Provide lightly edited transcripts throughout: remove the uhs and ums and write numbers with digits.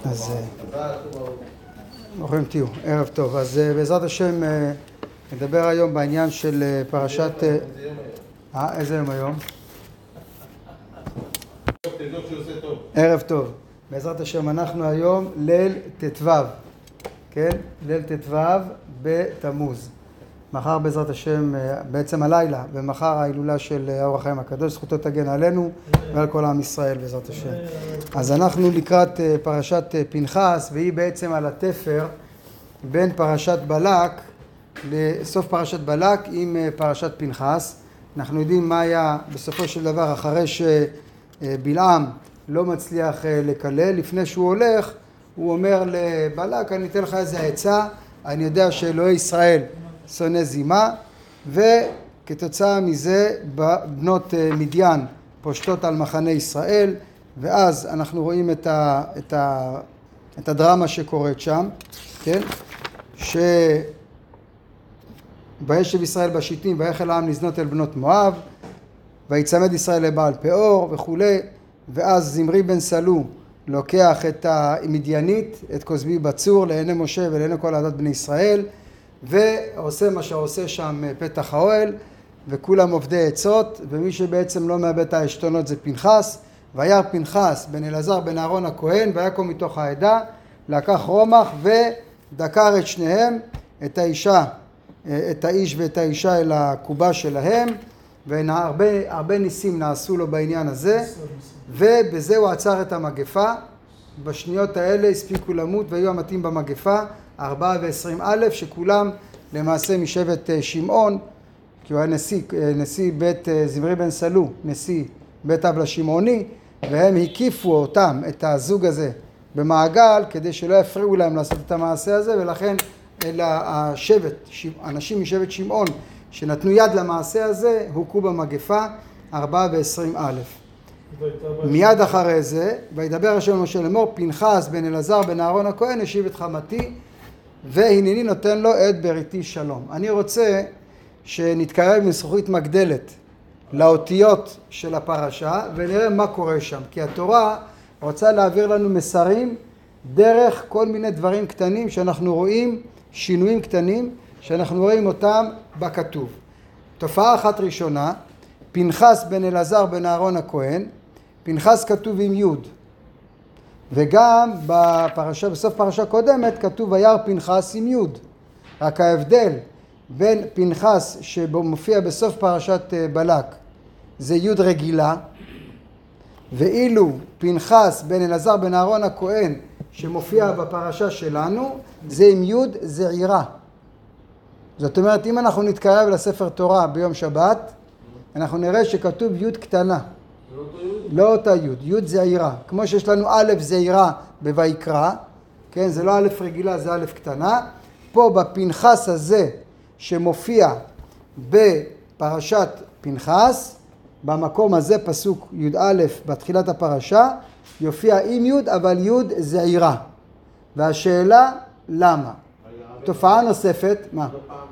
אז ברוכים תהיו, ערב טוב. אז בעזרת השם נדבר היום בעניין של פרשת... איזה יום היום? ערב טוב. בעזרת השם אנחנו היום ליל ט"ו, כן? ליל ט"ו בתמוז. מחר בעזרת השם, בעצם הלילה, ומחר ההילולה של האור החיים הקדוש, זכותו תגן עלינו ועל כל עם ישראל בעזרת השם. אז אנחנו לקראת פרשת פנחס, והיא בעצם על התפר בין פרשת בלק לסוף פרשת בלק עם פרשת פנחס. אנחנו יודעים מה היה בסופו של דבר אחרי שבלעם לא מצליח לקלל. לפני שהוא הולך, הוא אומר לבלק, אני אתן לך איזה עצה, אני יודע שאלוהי ישראל שונא זימה, וכתוצאה מזה בנות מדיין פושטות על מחנה ישראל, ואז אנחנו רואים את הדרמה שקורית שם, כן? וישב ישראל בשיטים ויחל העם לזנות אל בנות מואב, ויצמד ישראל לבעל פאור וכו', ואז זמרי בן סלו לוקח את המדיינית, את כוזבי בצור, לעיני משה ולעיני כל עדת בני ישראל, ועושה מה שעושה שם פתח האוהל, וכולם עובדי עצות, ומי שבעצם לא מאבד את העשתונות זה פנחס. וירא פנחס בן אלעזר בן אהרון הכהן ויקום מתוך העדה, לקח רומח ודקר את שניהם, את האיש ואת האישה אל הקובה שלהם, והרבה ניסים נעשו לו בעניין הזה, ובזה הוא עצר את המגפה. בשניות האלה הספיקו למות והיו המתים במגפה 24,000 שכולם למעשה משבט שמעון, כי הוא היה נשיא בית זמרי בן סלו, נשיא בית אב לשמעוני, והם הקיפו אותם, את הזוג הזה, במעגל כדי שלא יפריעו להם לעשות את המעשה הזה, ולכן אלא השבט, אנשים משבט שמעון שנתנו יד למעשה הזה, הוכו במגפה 24,000. מיד אחרי זה, וידבר השם משה לאמור, פנחס בן אלעזר בן אהרון הכהן השיב את חמתי, והנני נותן לו את בריתי שלום. אני רוצה שנתקרב מזכוכית מגדלת לאותיות של הפרשה, ונראה מה קורה שם. כי התורה רוצה להעביר לנו מסרים דרך כל מיני דברים קטנים שאנחנו רואים, שינויים קטנים שאנחנו רואים אותם בכתוב. תופעה אחת ראשונה, פנחס בן אלעזר בן אהרון הכהן, פנחס כתוב עם י', וגם בפרשה, בסוף פרשה קודמת כתוב וירא פנחס עם י'. רק ההבדל בין פנחס שבו מופיע בסוף פרשת בלק זה י' רגילה, ואילו פנחס בן אלעזר בן אהרון הכהן שמופיע בפרשה שלנו זה עם י' זעירה. זאת אומרת, אם אנחנו נתקרב לספר תורה ביום שבת, אנחנו נראה שכתוב י' קטנה, לא אותה י' זעירה, כמו שיש לנו א' זעירה בויקרא, כן, זה לא א' רגילה, זה א' קטנה. פה בפנחס הזה שמופיע בפרשת פנחס, במקום הזה פסוק י"א בתחילת הפרשה, יופיע עם י' אבל י' זעירה. והשאלה למה? תופעה נוספת, מה?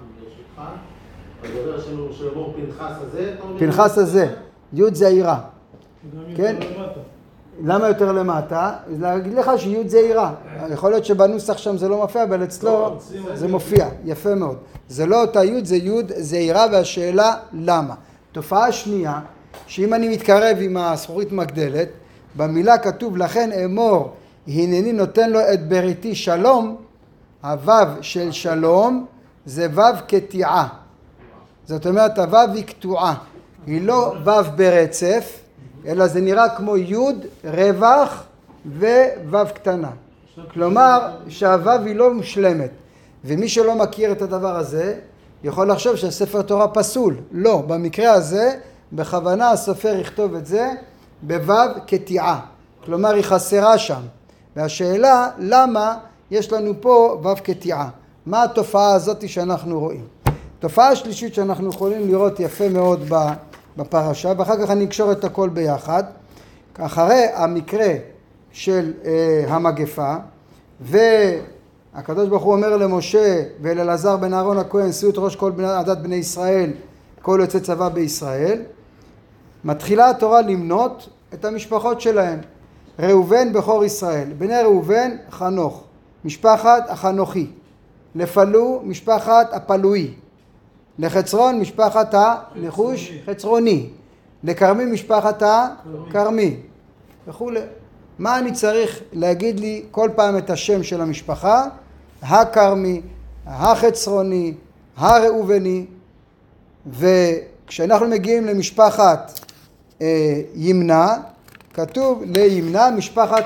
פנחס הזה, י' זעירה. כן? למה יותר למטה? להגיד לך שי' זעירה. יכול להיות שבנוסח שם זה לא מופיע, אבל אצלו זה מופיע. יפה מאוד. זה לא אותה י', זה י' זעירה, והשאלה למה. תופעה שנייה, שאם אני מתקרב עם הזכוכית מגדלת, במילה כתוב לכן אמור, הנני נותן לו את בריתי שלום, הוו של שלום זה וו קטיעה. זאת אומרת, הוו היא קטועה. היא לא וו ברצף, אלא זה נראה כמו י' רווח ווו קטנה. כלומר, שהוו היא לא מושלמת. ומי שלא מכיר את הדבר הזה, יכול לחשוב שהספר תורה פסול. לא, במקרה הזה, בכוונה הסופר יכתוב את זה בוו קטיעה. כלומר, היא חסרה שם. והשאלה, למה יש לנו פה וו קטיעה? מה התופעה הזאת שאנחנו רואים? תופעה שלישית שאנחנו יכולים לראות יפה מאוד בפרשה, ואחר כך אני אקשור את הכל ביחד. אחרי המקרה של המגפה, והקדוש ברוך הוא אומר למשה ולאלעזר בן אהרון הכהן, שאו את ראש כל עדת בני ישראל, כל יוצא צבא בישראל, מתחילה התורה למנות את המשפחות שלהם. ראובן בכור ישראל. בני ראובן חנוך, משפחת החנוכי. לפלו משפחת הפלואי. לחצרון משפחת הנחוש חצרוני. לכרמי משפחת הכרמי וכו'. מה אני צריך להגיד לי כל פעם את השם של המשפחה? הכרמי, החצרוני, הראובני. וכשאנחנו מגיעים למשפחת ימנה, כתוב לימנה משפחת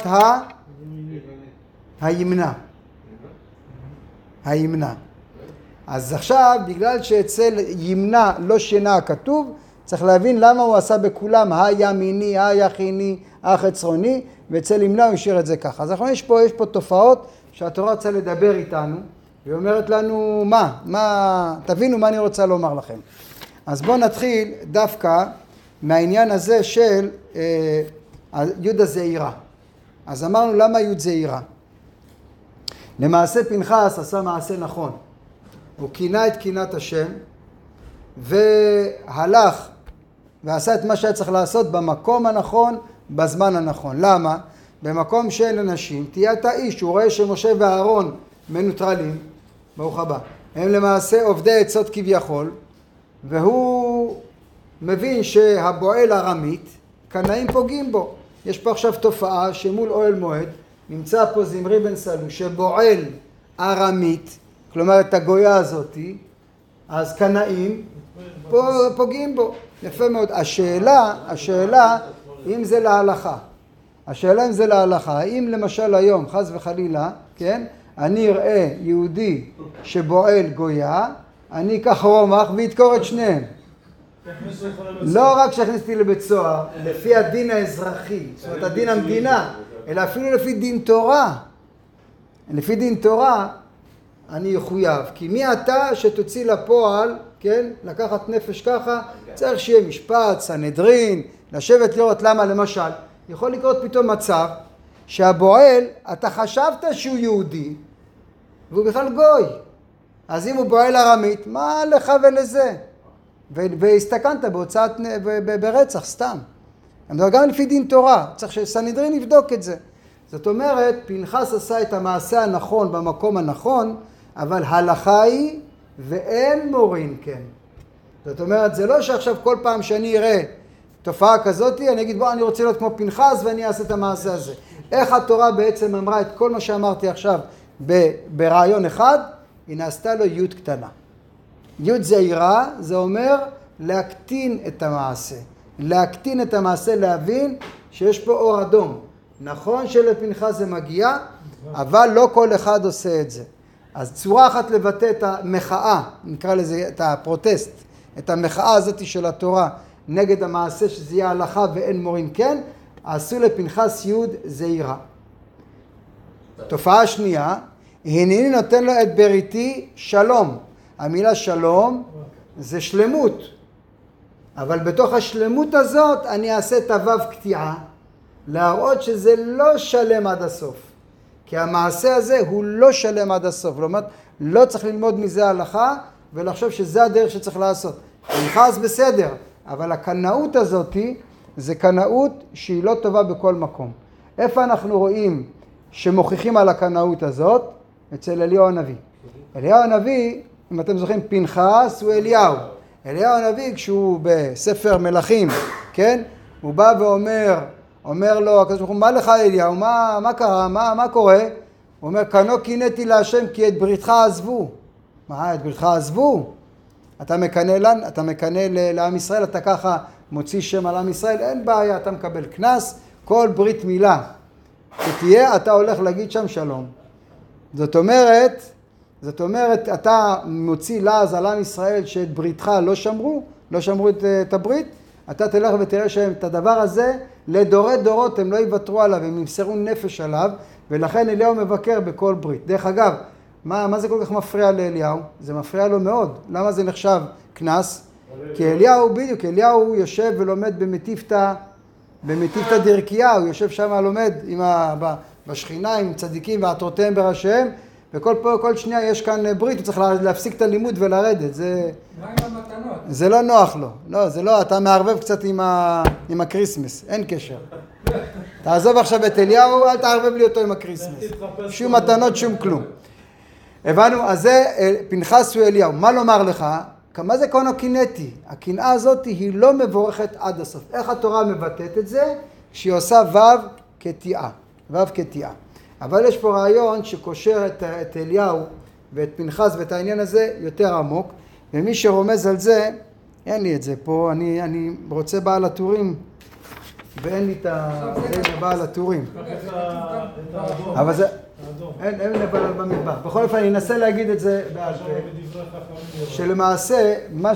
הימנה. הימנה. אז עכשיו בגלל שאצל ימנה לא שינה כתוב, צריך להבין למה הוא עשה בכולם הימיני, היחיני, החצרוני, ואצל ימנה הוא השאיר את זה ככה. אז יש פה תופעות שהתורה רוצה לדבר איתנו, והיא אומרת לנו תבינו מה אני רוצה לומר לכם. אז בואו נתחיל דווקא מהעניין הזה של י' הזעירה. אז אמרנו למה י' זעירה? למעשה פנחס עשה מעשה נכון. הוא קינה את קינת השם והלך ועשה את מה שהיה צריך לעשות במקום הנכון, בזמן הנכון. למה? במקום שאין אנשים, תהיה אתה איש. הוא רואה שמשה ואהרון מנוטרלים, ברוך הבא, הם למעשה עובדי עצות כביכול, והוא מבין שהבועל ארמית, קנאים פוגעים בו. יש פה עכשיו תופעה שמול אוהל מועד, נמצא פה זמרי בן סלו שבועל ארמית, כלומר את הגויה הזאתי, אז קנאים פוגעים בו. יפה מאוד. השאלה אם זה להלכה. השאלה אם זה להלכה. אם למשל היום, חס וחלילה, כן, אני אראה יהודי שבועל גויה, אני אקח רומח וידקור את שניהם. לא רק שהכניסתי לבית סוהר, לפי הדין האזרחי, זאת אומרת הדין המדינה, אלא אפילו לפי דין תורה. לפי דין תורה אני יחויב. כי מי אתה שתוציא לפועל, כן, לקחת נפש ככה, צריך שיהיה משפט, סנהדרין, לשבת לראות. למה? למשל, יכול לקרות פתאום מצב שהבועל, אתה חשבת שהוא יהודי, והוא בכלל גוי. אז אם הוא בועל ארמית, מה לך ולזה? והסתכנת בהוצאת, ברצח, סתם. גם לפי דין תורה, צריך שסנהדרין יבדוק את זה. זאת אומרת, פנחס עשה את המעשה הנכון במקום הנכון, אבל הלכה היא ואין מורין כן. זאת אומרת, זה לא שעכשיו כל פעם שאני אראה תופעה כזאת, אני אגיד בוא אני רוצה להיות כמו פנחס ואני אעשה את המעשה הזה. איך התורה בעצם אמרה את כל מה שאמרתי עכשיו ברעיון אחד? היא נעשתה לו י' קטנה. י' זעירה זה אומר להקטין את המעשה. להקטין את המעשה, להבין שיש פה אור אדום. נכון שלפנחס זה מגיע, אבל לא כל אחד עושה את זה. אז צורה אחת לבטא את המחאה, נקרא לזה את הפרוטסט, את המחאה הזאת של התורה נגד המעשה שזה יהיה הלכה ואין מורים כן, עשו לפנחס י' זעירה. תופעה שנייה, הנני נותן לו את בריתי שלום. המילה שלום זה שלמות, אבל בתוך השלמות הזאת אני אעשה את הוו קטיעה, להראות שזה לא שלם עד הסוף. כי המעשה הזה הוא לא שלם עד הסוף. כלומר, לא צריך ללמוד מזה הלכה ולחשוב שזה הדרך שצריך לעשות. פנחס בסדר, אבל הקנאות הזאת זה קנאות שהיא לא טובה בכל מקום. איפה אנחנו רואים שמוכיחים על הקנאות הזאת? אצל אליהו הנביא. אליהו הנביא, אם אתם זוכרים, פנחס הוא אליהו. אליהו הנביא כשהוא בספר מלכים, כן? הוא בא אומר לו, הקדוש ברוך הוא, מה לך אליהו? מה קרה? מה קורה? הוא אומר, כנו קינאתי להשם כי את בריתך עזבו. מה, את בריתך עזבו? אתה מקנא לעם ישראל, אתה ככה מוציא שם על עם ישראל, אין בעיה, אתה מקבל כנס, כל ברית מילה שתהיה, אתה הולך להגיד שם שלום. זאת אומרת, אתה מוציא לעז על עם ישראל שאת בריתך לא שמרו את הברית, אתה תלך ותראה שהם את הדבר הזה, לדורי דורות הם לא יוותרו עליו, הם ימסרו נפש עליו, ולכן אליהו מבקר בכל ברית. דרך אגב, מה זה כל כך מפריע לאליהו? זה מפריע לו מאוד. למה זה נחשב כנס? כי אליהו יושב ולומד במטיפתא דרכיה, הוא יושב שם לומד בשכינה עם צדיקים ועטרותיהם בראשיהם, וכל שנייה יש כאן ברית, הוא צריך להפסיק את הלימוד ולרדת. זה לא נוח לו. לא, זה לא, אתה מערבב קצת עם הקריסמס, אין קשר. תעזוב עכשיו את אליהו, אל תערבב לי אותו עם הקריסמס. שום מתנות, שום כלום. הבנו, אז זה פנחס ואליהו. מה לומר לך? מה זה קונו קינאתי? הקנאה הזאת היא לא מבורכת עד הסוף. איך התורה מבטאת את זה? שהיא עושה וו כתיעה. וו כתיעה. אבל יש פה רעיון שקושר את אליהו ואת פנחס ואת העניין הזה יותר עמוק. ומי שרומז על זה, אין לי את זה פה, אני רוצה בעל הטורים, ואין לי את בעל הטורים. אבל זה, אין לבעל במדבר. בכל אופן, אני אנסה להגיד את זה בעל פה, שלמעשה,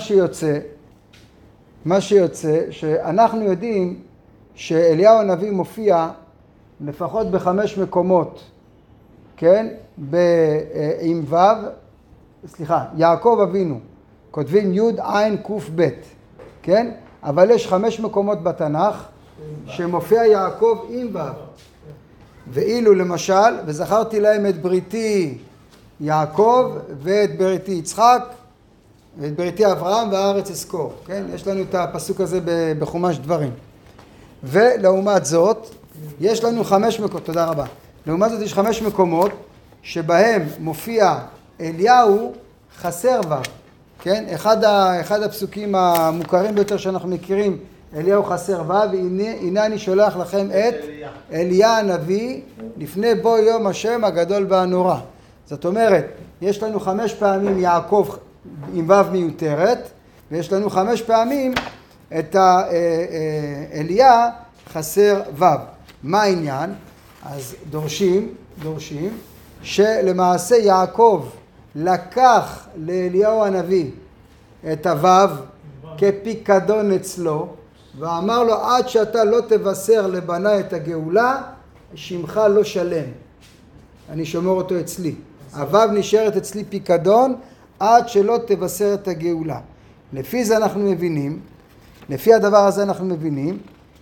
מה שיוצא, שאנחנו יודעים שאליהו הנביא מופיע לפחות ב5 מקומות, כן? עם ו', סליחה, יעקב אבינו. כותבים י' ע' ק' ב', כן? אבל יש 5 מקומות בתנ"ך שמופיע יעקב עם ו'. ואילו למשל, וזכרתי להם את בריתי יעקב ואת בריתי יצחק ואת בריתי אברהם והארץ אזכור, כן? יש לנו את הפסוק הזה בחומש דברים. ולעומת זאת, יש לנו 5 מקומות, תודה רבה. לעומת זאת יש 5 מקומות שבהם מופיע אליהו חסר ו'. כן? אחד הפסוקים המוכרים ביותר שאנחנו מכירים, אליהו חסר ו', והנה אני שולח לכם את אליה הנביא לפני בוא יום השם הגדול והנורא. זאת אומרת, יש לנו 5 פעמים יעקב עם ו' מיותרת, ויש לנו 5 פעמים את אליה חסר ו'. מה העניין? אז דורשים שלמעשה יעקב לקח לאליהו הנביא את הוו כפיקדון אצלו, ואמר לו עד שאתה לא תבשר לבני את הגאולה, שמך לא שלם. אני שומר אותו אצלי. הוו נשארת אצלי פיקדון עד שלא תבשר את הגאולה. לפי זה אנחנו מבינים, לפי הדבר הזה אנחנו מבינים,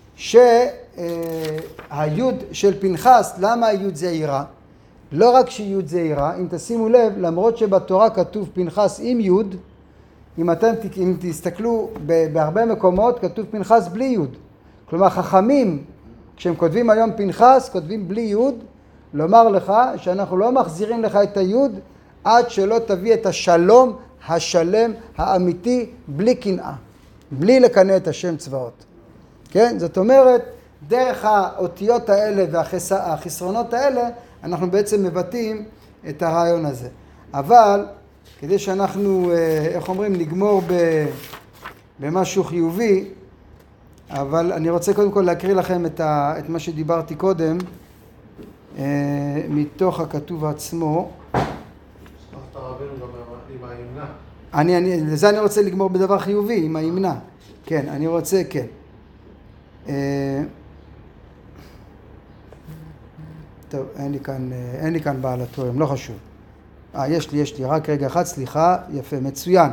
שהיוד של פנחס, למה היוד זעירה? לא רק שיוד זעירה, אם תשימו לב, למרות שבתורה כתוב פנחס עם יוד, אם תסתכלו בהרבה מקומות כתוב פנחס בלי יוד. כלומר חכמים, כשהם כותבים היום פנחס, כותבים בלי יוד, לומר לך שאנחנו לא מחזירים לך את היוד עד שלא תביא את השלום השלם האמיתי בלי קנאה, בלי לקנא את השם צבאות. כן? זאת אומרת, דרך האותיות האלה והחסרונות האלה, אנחנו בעצם מבטאים את הרעיון הזה. אבל כדי שאנחנו, איך אומרים, נגמור במשהו חיובי, אבל אני רוצה קודם כל להקריא לכם את מה שדיברתי קודם, מתוך הכתוב עצמו. לזה אני רוצה לגמור בדבר חיובי, עם הימנה. כן, אני רוצה, כן. טוב, אין לי כאן בעל התורם, לא חשוב. יש לי, רק רגע אחד, סליחה, יפה, מצוין.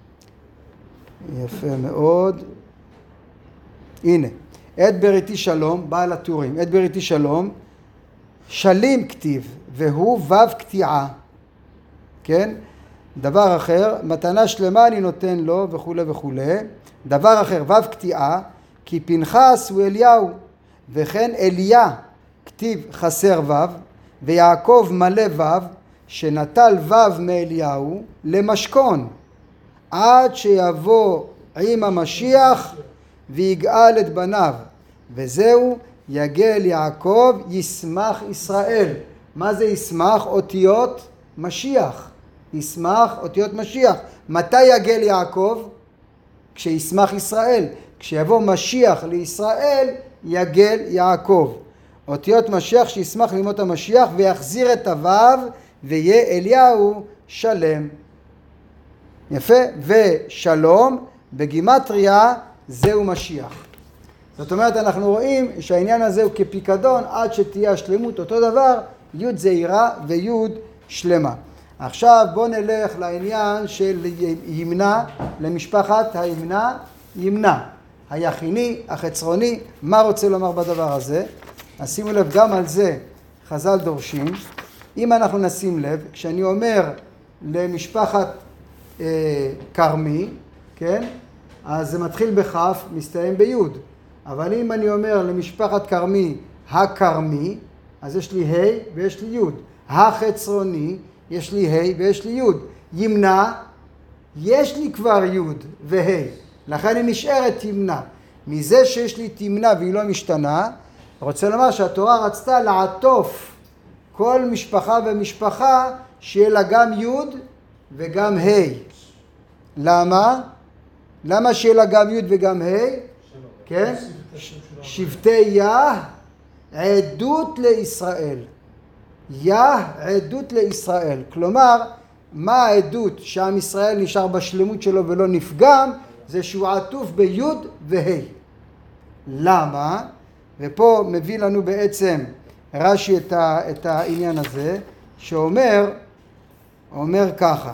יפה מאוד. הנה, את בריתי שלום, בעל התורים, את בריתי שלום, שלים כתיב, והוא וו קטיעה. כן? דבר אחר, מתנה שלמה אני נותן לו, וכו' וכו'. דבר אחר, וו קטיעה, כי פנחס הוא אליהו, וכן אליה, כתיב חסר וו, ויעקב מלא וו, שנטל וו מאליהו למשכון, עד שיבוא עם המשיח ויגאל את בניו, וזהו יגל יעקב ישמח ישראל. מה זה ישמח? אותיות משיח. ישמח אותיות משיח. מתי יגל יעקב? כשישמח ישראל. כשיבוא משיח לישראל יגל יעקב. אותיות משיח שישמח לימות המשיח ויחזיר את הוו ויהיה אליהו שלם. יפה? ושלום בגימטריה זהו משיח. זאת אומרת, אנחנו רואים שהעניין הזה הוא כפיקדון עד שתהיה השלמות. אותו דבר, י' זעירה וי' שלמה. עכשיו בואו נלך לעניין של ימנה, למשפחת הימנה, ימנה. היחיני, החצרוני, מה רוצה לומר בדבר הזה? אז שימו לב, גם על זה חז"ל דורשים. אם אנחנו נשים לב, כשאני אומר למשפחת קרמי, כן? אז זה מתחיל בכף, מסתיים ביוד. אבל אם אני אומר למשפחת קרמי הקרמי, אז יש לי ה' ויש לי י'. החצרוני, יש לי ה' ויש לי י'. ימנע, יש לי כבר י' וה', לכן היא נשארת ימנע. מזה שיש לי תמנע והיא לא משתנה, רוצה לומר שהתורה רצתה לעטוף כל משפחה ומשפחה שיהיה לה גם י' וגם ה'. למה? למה שיהיה לה גם י' וגם ה'? כן? שבטי יה עדות לישראל. יה עדות לישראל. כלומר, מה העדות שעם ישראל נשאר בשלמות שלו ולא נפגם? זה שהוא עטוף בי' וה'. למה? ופה מביא לנו בעצם רש"י את העניין הזה, שאומר, ככה.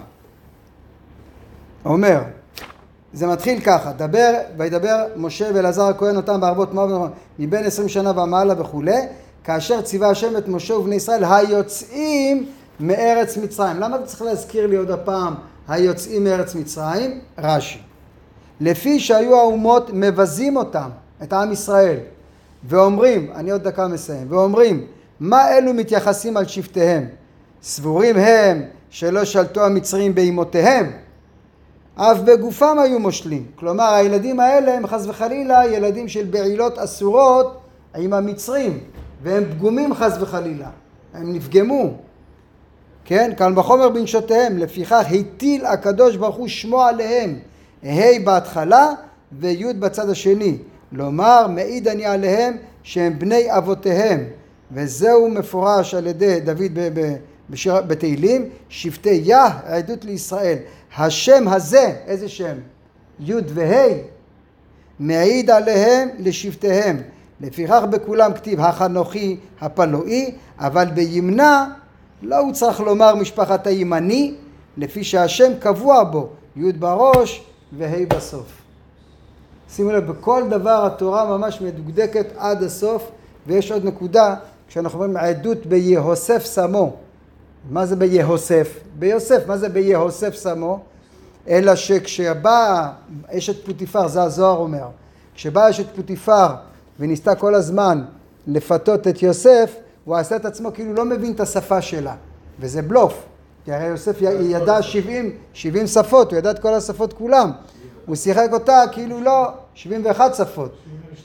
אומר, זה מתחיל ככה, וידבר משה ואלעזר הכהן אותם בערבות מואב מבין 20 שנה ומעלה וכו', כאשר ציווה השם את משה ובני ישראל היוצאים מארץ מצרים. למה אתה צריך להזכיר לי עוד הפעם היוצאים מארץ מצרים? רש"י. לפי שהיו האומות מבזים אותם, את עם ישראל, ואומרים, אני עוד דקה מסיים, ואומרים, מה אלו מתייחסים על שבטיהם? סבורים הם שלא שלטו המצרים באימותיהם, אף בגופם היו מושלים. כלומר, הילדים האלה הם חס וחלילה ילדים של בעילות אסורות עם המצרים, והם פגומים חס וחלילה, הם נפגמו. כן? קל וחומר בנשותיהם, לפיכך הטיל הקדוש ברוך הוא שמו עליהם, ה' בהתחלה וי' בצד השני. לומר, מעיד אני עליהם שהם בני אבותיהם, וזהו מפורש על ידי דוד בתהילים, שבטי יה עדות לישראל. השם הזה, איזה שם? י' וה', מעיד עליהם לשבטיהם. לפיכך בכולם כתיב החנוכי הפלואי, אבל בימנע לא הוא צריך לומר משפחת הימני, לפי שהשם קבוע בו, י' בראש וה' בסוף. שימו לב, בכל דבר התורה ממש מדוקדקת עד הסוף, ויש עוד נקודה, כשאנחנו אומרים עדות ביהוסף שמו. מה זה ביהוסף? ביוסף, מה זה ביהוסף שמו? אלא שכשבאה אשת פוטיפר, זה הזוהר אומר, כשבאה אשת פוטיפר וניסתה כל הזמן לפתות את יוסף, הוא עשה את עצמו כאילו לא מבין את השפה שלה, וזה בלוף, כי הרי יוסף ידע 70 שפות, הוא ידע את כל השפות כולם, הוא שיחק אותה כאילו לא, 71 שפות.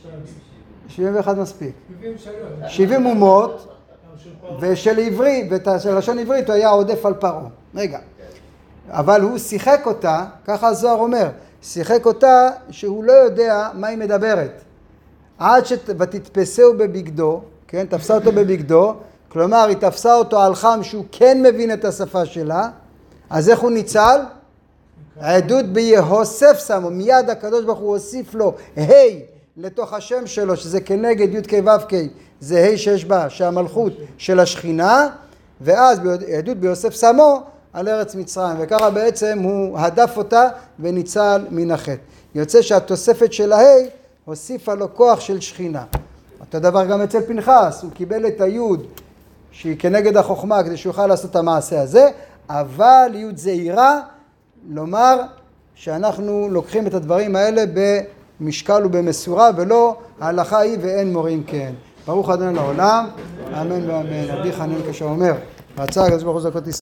71 מספיק. 70 אומות, ושל עברי, של לשון עברית הוא היה עודף על פרעה. רגע. אבל הוא שיחק אותה, ככה הזוהר אומר, שיחק אותה שהוא לא יודע מה היא מדברת. עד ותתפסהו בבגדו, כן, תפסה אותו בבגדו, כלומר היא תפסה אותו על חם שהוא כן מבין את השפה שלה, אז איך הוא ניצל? עדות ביהוסף שמו, מיד הקדוש ברוך הוא הוסיף לו ה' לתוך השם שלו, שזה כנגד י' כ' ו' כ', זה ה' שיש בה, שהמלכות של השכינה, ואז עדות ביהוסף שמו על ארץ מצרים, וככה בעצם הוא הדף אותה וניצל מן החטא. יוצא שהתוספת של ה' הוסיפה לו כוח של שכינה. אותו דבר גם אצל פנחס, הוא קיבל את היוד שהיא כנגד החוכמה כדי שיוכל לעשות את המעשה הזה, אבל יוד זהירה, לומר שאנחנו לוקחים את הדברים האלה במשקל ובמסורה, ולא ההלכה היא ואין מורים כן. ברוך ה' לעולם, אמן ואמן. רבי חנין כשאומר, רצה הקדוש ברוך הוא זכות ישראל.